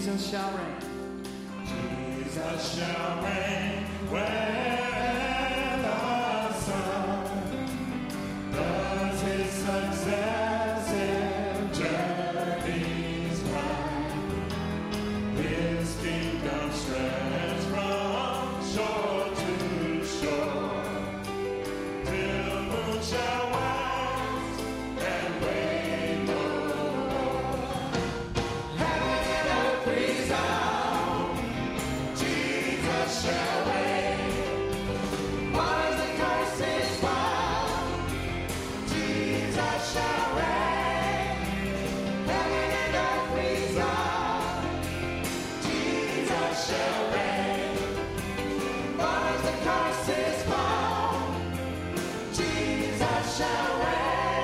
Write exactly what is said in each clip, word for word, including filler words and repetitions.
Jesus shall reign. Jesus shall reign where the sun does his successive journeys climb. His kingdom stretch from shore to shore till moon shall wax and wane no more. Heaven and earth resound. Jesus shall reign. Bars and curses fall. Jesus shall reign. Heaven and earth resound. Jesus shall reign. Bars and curses fall. Jesus shall reign.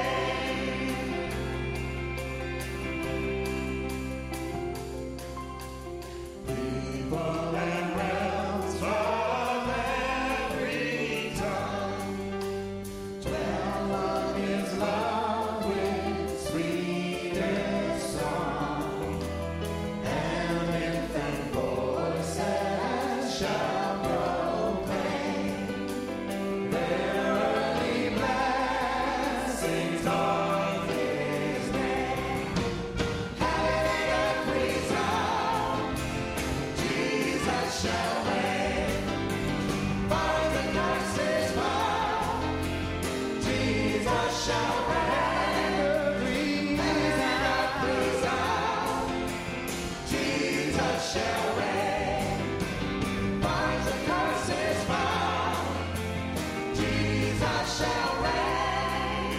People and realms from every tongue dwell on his love with sweetest song, and infant voices shall proclaim their early blessings of his name. Heaven and earth resound. Jesus shall reign. Bars and curses fall. Jesus shall reign. Heaven and earth resound. Jesus shall reign. Bars and curses fall. Jesus shall reign.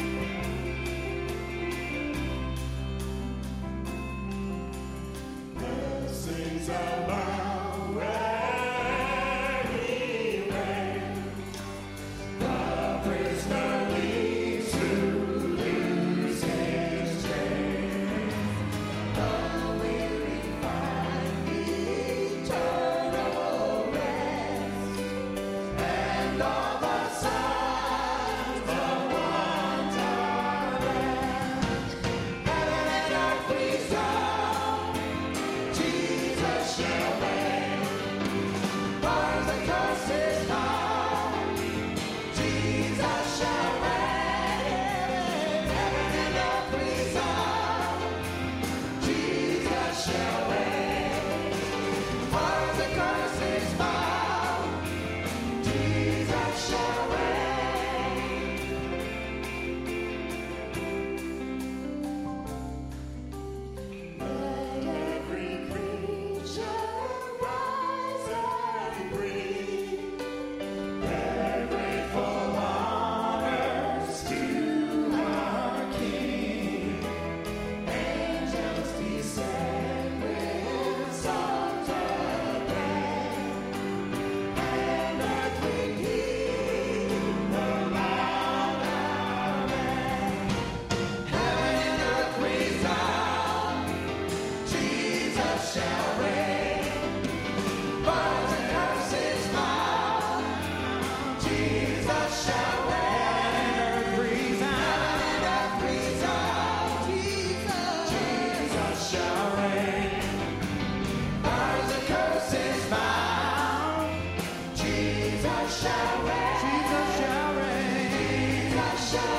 Blessings abound where he reigns. The prisoner leaves to lose his chains. The weary find eternal rest, and all the sons of want are blessed. Heaven and earth resound. Jesus shall reign. Bars and curses fall. Jesus shall reign. Heaven and earth resound. Jesus shall reign. Bars and curses fall. Jesus shall reign. Let every creature rise and breathe their grateful honors to our King. Angels descend with songs of praise, and earth will heed the loud amen. Heaven and earth resound. Jesus shall reign. Bars and curses fall. Jesus shall reign. Heaven and earth resound. Jesus shall reign. Bars and curses fall. Jesus shall reign. Jesus shall reign. Jesus shall